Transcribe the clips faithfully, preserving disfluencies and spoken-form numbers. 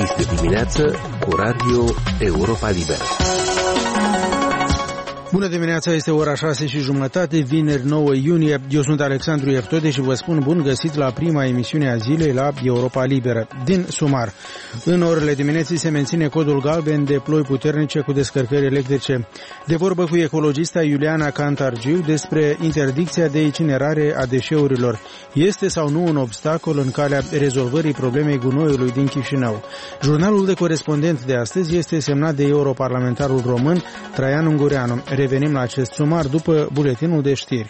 Este dimineață cu Radio Europa Liberă. Bună dimineața, este ora șase și jumătate, vineri nouă iunie. Eu sunt Alexandru Ieftode și vă spun bun găsit la prima emisiune a zilei la Europa Liberă. Din sumar, în orele dimineții se menține codul galben de ploi puternice cu descărcări electrice. De vorbă cu ecologista Iuliana Cantargiu despre interdicția de incinerare a deșeurilor. Este sau nu un obstacol în calea rezolvării problemei gunoiului din Chișinău? Jurnalul de corespondent de astăzi este semnat de europarlamentarul român Traian Ungureanu. Revenim la acest sumar după buletinul de știri.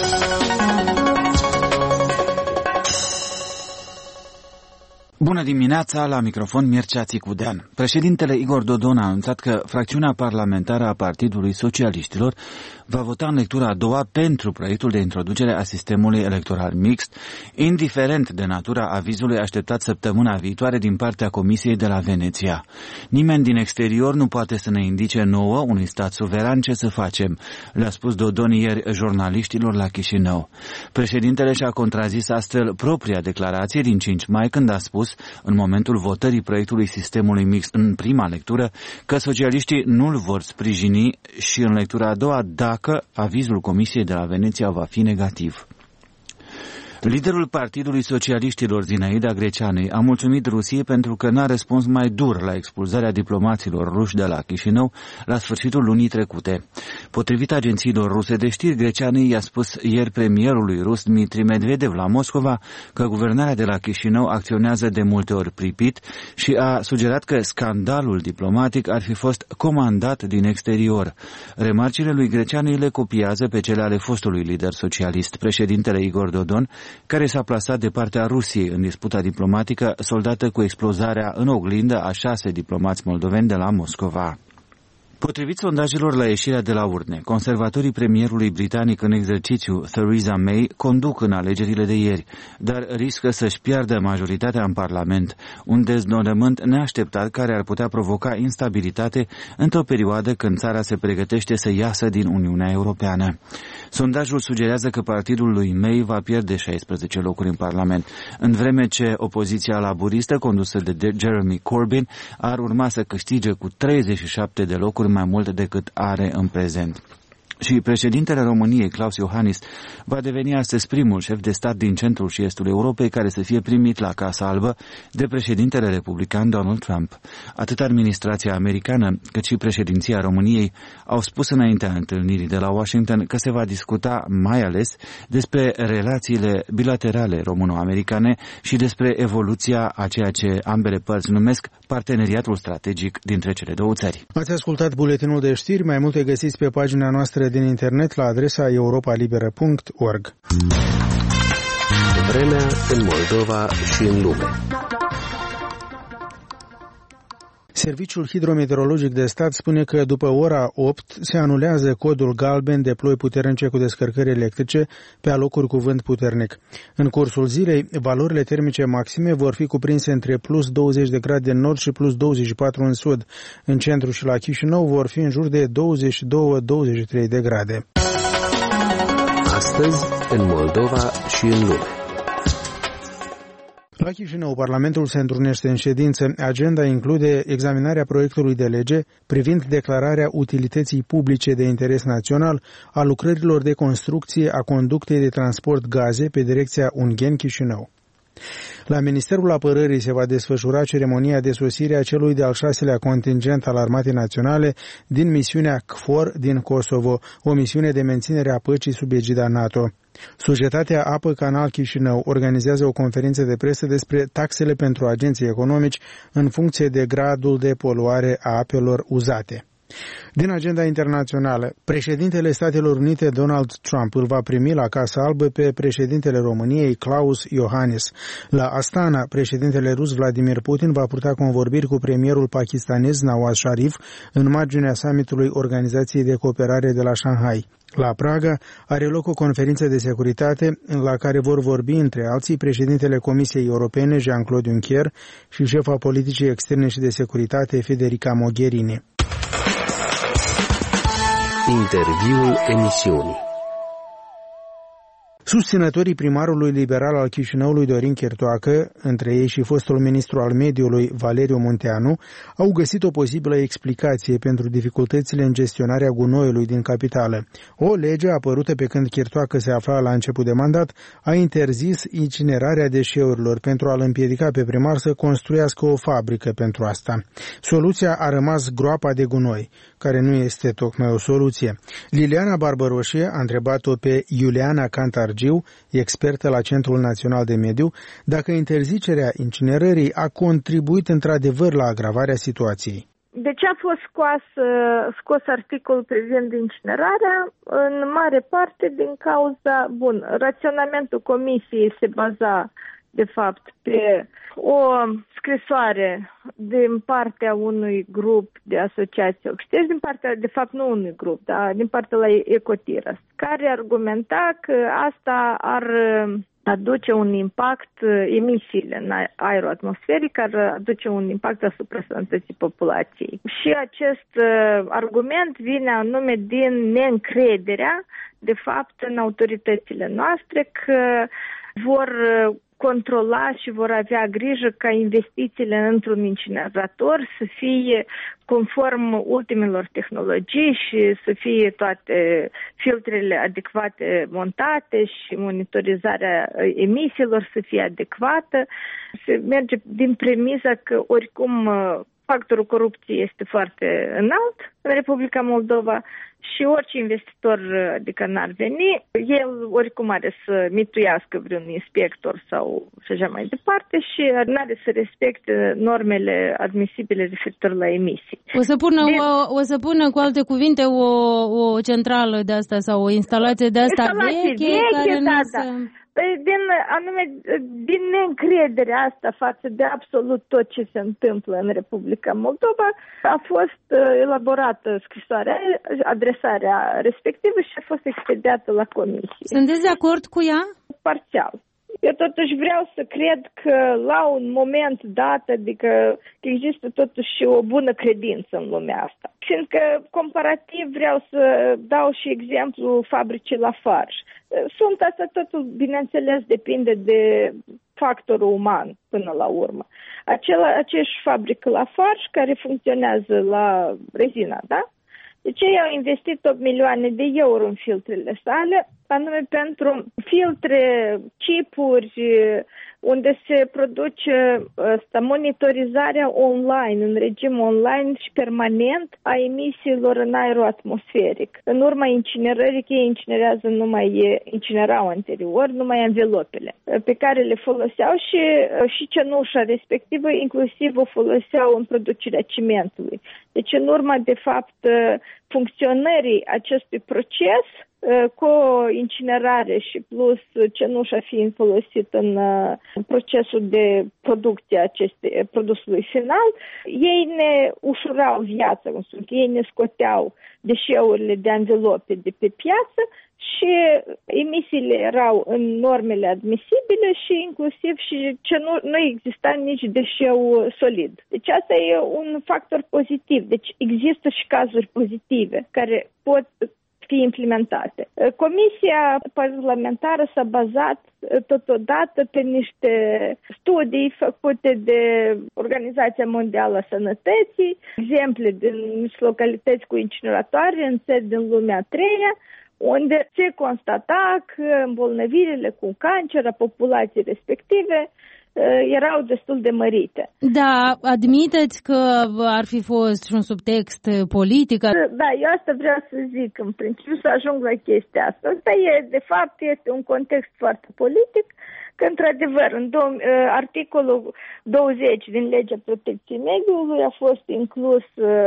Bună dimineața, la microfon Mircea Țicudean. Președintele Igor Dodon a anunțat că fracțiunea parlamentară a Partidului Socialiștilor va vota în lectura a doua pentru proiectul de introducere a sistemului electoral mixt, indiferent de natura avizului așteptat săptămâna viitoare din partea Comisiei de la Veneția. Nimeni din exterior nu poate să ne indice nouă, unui stat suveran, ce să facem, le-a spus Dodon ieri jurnaliștilor la Chișinău. Președintele și-a contrazis astfel propria declarație din cinci mai, când a spus, în momentul votării proiectului sistemului mixt în prima lectură, că socialiștii nu-l vor sprijini și în lectura a doua dacă avizul Comisiei de la Veneția va fi negativ. Liderul Partidului Socialiștilor, Zinaida Greceanei, a mulțumit Rusiei pentru că n-a răspuns mai dur la expulzarea diplomaților ruși de la Chișinău la sfârșitul lunii trecute. Potrivit agențiilor ruse de știri, Greceanei i-a spus ieri premierului rus Dmitri Medvedev la Moscova că guvernarea de la Chișinău acționează de multe ori pripit și a sugerat că scandalul diplomatic ar fi fost comandat din exterior. Remarcile lui Greceanei le copiază pe cele ale fostului lider socialist, președintele Igor Dodon, care s-a plasat de partea Rusiei în disputa diplomatică soldată cu explozarea în oglindă a șase diplomați moldoveni de la Moscova. Potrivit sondajelor la ieșirea de la urne, conservatorii premierului britanic în exercițiu, Theresa May, conduc în alegerile de ieri, dar riscă să-și piardă majoritatea în Parlament, un deznodământ neașteptat care ar putea provoca instabilitate într-o perioadă când țara se pregătește să iasă din Uniunea Europeană. Sondajul sugerează că partidul lui May va pierde șaisprezece locuri în Parlament, în vreme ce opoziția laburistă, condusă de Jeremy Corbyn, ar urma să câștige cu treizeci și șapte de locuri mai mult decât are în prezent. Și președintele României, Klaus Iohannis, va deveni astăzi primul șef de stat din centrul și estul Europei care să fie primit la Casa Albă de președintele republican Donald Trump. Atât administrația americană cât și președinția României au spus înaintea întâlnirii de la Washington că se va discuta mai ales despre relațiile bilaterale româno-americane și despre evoluția a ceea ce ambele părți numesc parteneriatul strategic dintre cele două țări. Ați ascultat buletinul de știri, mai multe găsiți pe pagina noastră din internet la adresa europa liberă punct org. Vremea în Moldova și în lume. Serviciul Hidrometeorologic de Stat spune că după ora opt se anulează codul galben de ploi puternice cu descărcări electrice pe alocuri cu vânt puternic. În cursul zilei, valorile termice maxime vor fi cuprinse între plus douăzeci de grade în nord și plus douăzeci și patru în sud. În centru și la Chișinău vor fi în jur de douăzeci și doi - douăzeci și trei de grade. Astăzi, în Moldova și în lume. La Chișinău, Parlamentul se întrunește în ședință. Agenda include examinarea proiectului de lege privind declararea utilității publice de interes național a lucrărilor de construcție a conductei de transport gaze pe direcția Ungheni-Chișinău. La Ministerul Apărării se va desfășura ceremonia de sosire a celui de-al șaselea contingent al Armatei Naționale din misiunea C F O R din Kosovo, o misiune de menținere a păcii sub egida NATO. Societatea Apă Canal Chișinău organizează o conferință de presă despre taxele pentru agenții economici în funcție de gradul de poluare a apelor uzate. Din agenda internațională, președintele Statelor Unite Donald Trump îl va primi la Casa Albă pe președintele României Klaus Iohannis. La Astana, președintele rus Vladimir Putin va purta convorbiri cu premierul pakistanez Nawaz Sharif în marginea summitului Organizației de Cooperare de la Shanghai. La Praga are loc o conferință de securitate la care vor vorbi între alții președintele Comisiei Europene Jean-Claude Juncker și șefa politicii externe și de securitate Federica Mogherini. Interviul emisiunii. Susținătorii primarului liberal al Chișinăului, Dorin Chirtoacă, între ei și fostul ministru al mediului, Valeriu Munteanu, au găsit o posibilă explicație pentru dificultățile în gestionarea gunoiului din capitală. O lege apărută pe când Chirtoacă se afla la început de mandat a interzis incinerarea deșeurilor pentru a-l împiedica pe primar să construiască o fabrică pentru asta. Soluția a rămas groapa de gunoi, care nu este tocmai o soluție. Liliana Barbăroșie a întrebat-o pe Iuliana Cantargiu, expertă la Centrul Național de Mediu, dacă interzicerea incinerării a contribuit într-adevăr la agravarea situației. De ce a fost scoas, scos articolul privind incinerarea? În mare parte din cauza, bun, raționamentul comisiei se baza de fapt pe o scrisoare din partea unui grup de asociații oxidești, din partea, de fapt nu unui grup, dar din partea la Ecotiras, care argumenta că asta ar aduce un impact, emisiile în aerul atmosferic, ar aduce un impact asupra sănătății populației. Și acest argument vine anume din neîncrederea, de fapt, în autoritățile noastre, că vor controla și vor avea grijă ca investițiile într-un incinerator să fie conform ultimelor tehnologii și să fie toate filtrele adecvate montate și monitorizarea emisiilor să fie adecvată. Se merge din premisa că oricum factorul corupției este foarte înalt în Republica Moldova și orice investitor, adică n-ar veni, el oricum are să mituiască vreun inspector sau și așa mai departe și n-are să respecte normele admisibile referitor la emisii. O să pună, de... o, o să pună cu alte cuvinte o, o centrală de asta sau o instalație de asta veche, veche care da, nu da. Se... Din, anume, din neîncrederea asta față de absolut tot ce se întâmplă în Republica Moldova, a fost elaborată scrisoarea, adresarea respectivă și a fost expediată la comisie. Sunteți de acord cu ea? Parțial. Eu totuși vreau să cred că la un moment dat, adică există totuși o bună credință în lumea asta. Fiindcă comparativ vreau să dau și exemplu fabricii Lafarge. Sunt asta totul, bineînțeles, depinde de factorul uman până la urmă. Acela, aceeași fabrică Lafarge care funcționează la rezina, da? Deci ei au investit opt milioane de euro în filtrele sale, anume pentru filtre, chipuri, unde se produce asta, monitorizarea online, în regim online și permanent a emisiilor în aerul atmosferic. În urma incinerării, că ei incinerează numai, incinerau anterior, numai anvelopele pe care le foloseau și, și cenușa respectivă, inclusiv o foloseau în producerea cimentului. Deci în urma, de fapt, funcționării acestui proces, cu o incinerare și plus cenușa fiind folosit în procesul de producție a acestui produsului final, ei ne ușurau viața, cum spun, ei ne scoteau deșeurile de anvelope de pe piață și emisiile erau în normele admisibile și inclusiv și ce nu, nu exista nici deșeu solid. Deci asta e un factor pozitiv. Deci există și cazuri pozitive care pot fi implementate. Comisia parlamentară s-a bazat totodată pe niște studii făcute de Organizația Mondială a Sănătății, exemple din localități cu incineratoare în țări din lumea a treia, unde se constata că îmbolnăvirile cu cancer a populației respective erau destul de mărite. Da, admiteți că ar fi fost și un subtext politic? Da, eu asta vreau să zic, în principiu să ajung la chestia asta. Asta e, de fapt, este un context foarte politic, că, într-adevăr, în dou- articolul douăzeci din Legea Protecției Mediului a fost inclus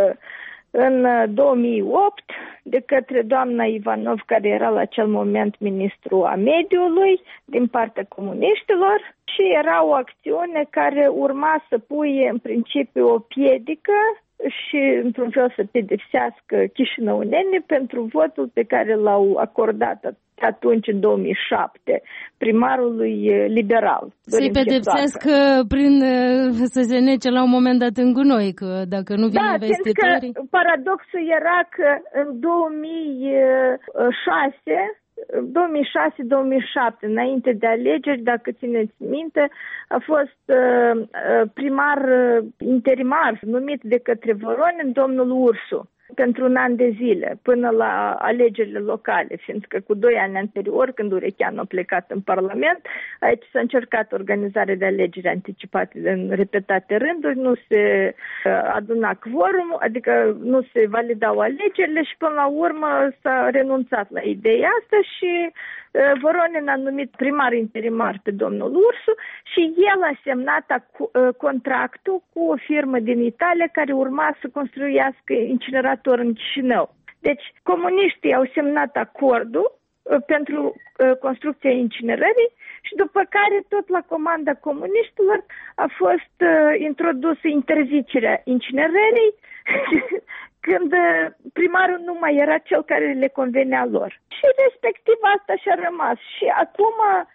în două mii opt de către doamna Ivanov, care era la acel moment ministru a mediului din partea comuniștilor și era o acțiune care urma să puie în principiu o piedică și într-un fel să pedepsească chișinăunenii pentru votul pe care l-au acordat atunci, în două mii șapte, primarului liberal. Să-i pedepsească prin să se nece la un moment dat în gunoi, că dacă nu vin da, investitorii... Da, paradoxul era că în două mii șase două mii șase două mii șapte, înainte de alegeri, dacă țineți minte, a fost uh, primar uh, interimar numit de către Voronin domnul Ursu pentru un an de zile, până la alegerile locale, fiindcă cu doi ani anterior, când Urecheanu a plecat în Parlament, aici s-a încercat organizarea de alegeri anticipate în repetate rânduri, nu se aduna quorum, adică nu se validau alegerile și până la urmă s-a renunțat la ideea asta și Voronin a numit primar interimar pe domnul Ursu și el a semnat contractul cu o firmă din Italia care urma să construiască incinerator în Chișinău. Deci comuniștii au semnat acordul pentru construcția incinerării și după care tot la comanda comuniștilor a fost introdusă interzicerea incinerării când primarul nu mai era cel care le convenea lor. Și respectiv asta și-a rămas. Și acum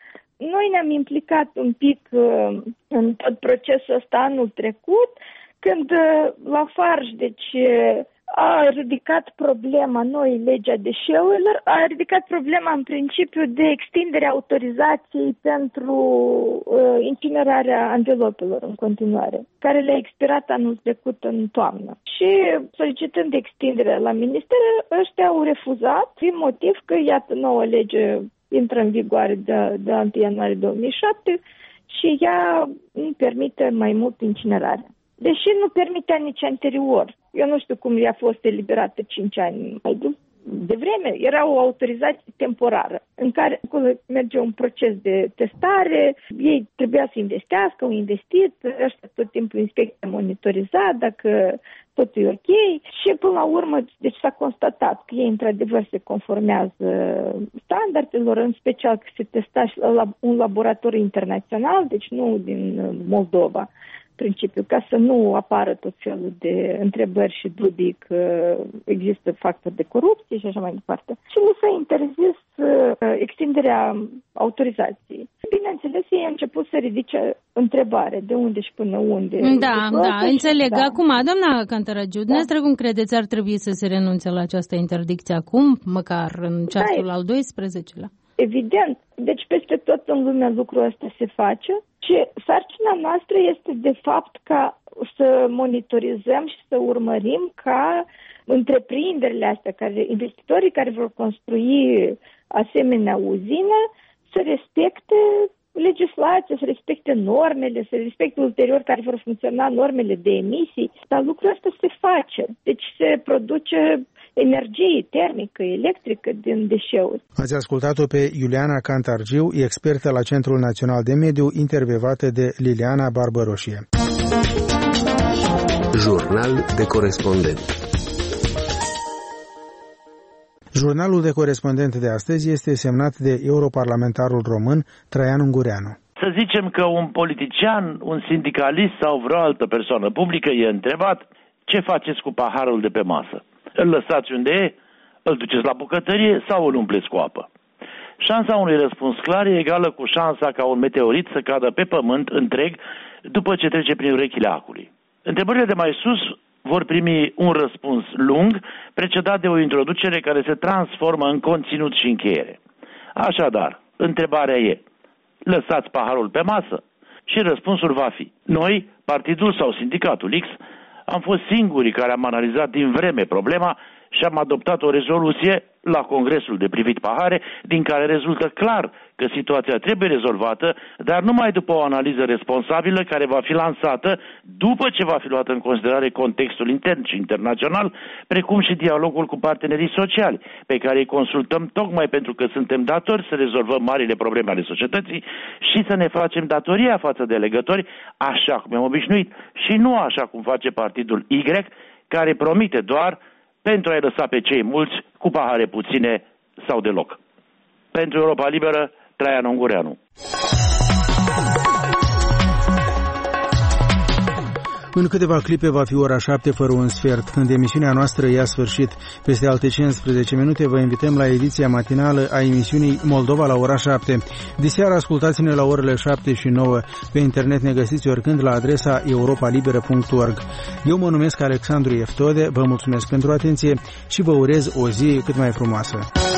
noi ne-am implicat un pic uh, în tot procesul ăsta anul trecut, când uh, la Farj, deci uh, a ridicat problema noi, legea deșeurilor, a ridicat problema în principiu de extinderea autorizației pentru uh, incinerarea anvelopelor în continuare, care le-a expirat anul trecut în toamnă. Și solicitând extinderea la minister, ăștia au refuzat, prin motiv că, iată, nouă lege intră în vigoare de, de unu ianuarie două mii șapte și ea nu permite mai mult incinerarea. Deși nu permitea nici anterior. Eu nu știu cum i-a fost eliberată cinci ani mai devreme. Era o autorizație temporară în care merge un proces de testare, ei trebuia să investească, au investit, ăștia tot timpul inspecția monitoriza dacă totul e ok și până la urmă deci s-a constatat că ei într-adevăr se conformează standardelor, în special că se testa și la un laborator internațional, deci nu din Moldova, principiu, ca să nu apară tot felul de întrebări și dubii că există factori de corupție și așa mai departe. Și nu s-a interzis uh, extinderea autorizației. Bineînțeles, ei au început să ridice întrebare de unde și până unde. Da, da, înțeleg. Da. Acum, doamna Cantaragiu, da. Dumneavoastră cum credeți ar trebui să se renunțe la această interdicție acum, măcar în ceasul da, al doisprezecelea? Evident. Deci peste tot în lume lucrul ăsta se face și sarcina noastră este de fapt ca să monitorizăm și să urmărim ca întreprinderile astea, care, investitorii care vor construi asemenea uzină, să respecte legislația, să respecte normele, să respecte ulterior care vor funcționa normele de emisii, dar lucrul ăsta se face. Deci se produce energie termică, electrică din deșeuri. Ați ascultat-o pe Iuliana Cantargiu, expertă la Centrul Național de Mediu, intervievată de Liliana Barbăroșie. Jurnal de corespondent. Jurnalul de corespondent de astăzi este semnat de europarlamentarul român Traian Ungureanu. Să zicem că un politician, un sindicalist sau vreo altă persoană publică e întrebat ce faceți cu paharul de pe masă. Îl lăsați unde e, îl duceți la bucătărie sau îl umpleți cu apă? Șansa unui răspuns clar e egală cu șansa ca un meteorit să cadă pe pământ întreg după ce trece prin urechile acului. Întrebările de mai sus vor primi un răspuns lung, precedat de o introducere care se transformă în conținut și încheiere. Așadar, întrebarea e, lăsați paharul pe masă? Și răspunsul va fi, noi, partidul sau sindicatul X, am fost singurii care am analizat din vreme problema și am adoptat o rezoluție la Congresul de privit pahare, din care rezultă clar că situația trebuie rezolvată, dar numai după o analiză responsabilă care va fi lansată după ce va fi luat în considerare contextul intern și internațional, precum și dialogul cu partenerii sociali, pe care îi consultăm tocmai pentru că suntem datori să rezolvăm marile probleme ale societății și să ne facem datoria față de alegători, așa cum am obișnuit, și nu așa cum face partidul Y, care promite doar pentru a-i lăsa pe cei mulți cu pahare puține sau deloc. Pentru Europa Liberă, Traian Ungureanu. În câteva clipe va fi ora șapte fără un sfert. Când emisiunea noastră ia sfârșit, peste alte cincisprezece minute, vă invităm la ediția matinală a emisiunii Moldova la ora șapte. Diseară ascultați-ne la orele șapte și nouă. Pe internet ne găsiți oricând la adresa europa liberă punct org. Eu mă numesc Alexandru Eftode, vă mulțumesc pentru atenție și vă urez o zi cât mai frumoasă.